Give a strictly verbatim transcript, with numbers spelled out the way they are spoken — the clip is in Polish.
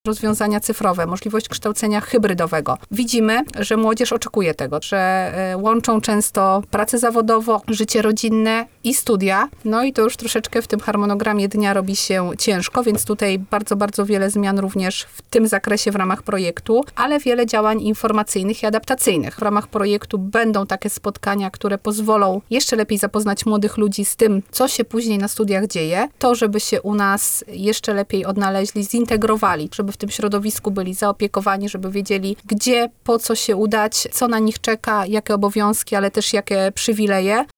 rozwiązania cyfrowe, możliwość kształcenia hybrydowego. Widzimy, że młodzież oczekuje tego, że łączą często pracę zawodową, życie rodzinne i studia. No i to już troszeczkę w tym harmonogramie dnia robi się ciężko, więc tutaj bardzo, bardzo wiele zmian również w tym zakresie w ramach projektu, ale wiele działań informacyjnych i adaptacyjnych. W ramach projektu będą takie spotkania, które pozwolą jeszcze lepiej zapoznać młodych ludzi z tym, co się później na studiach dzieje. To, żeby się u nas jeszcze lepiej odnaleźli, zintegrowali, żeby w tym środowisku byli zaopiekowani, żeby wiedzieli, gdzie, po co się udać, co na nich czeka, jakie obowiązki, ale też jakie przywileje.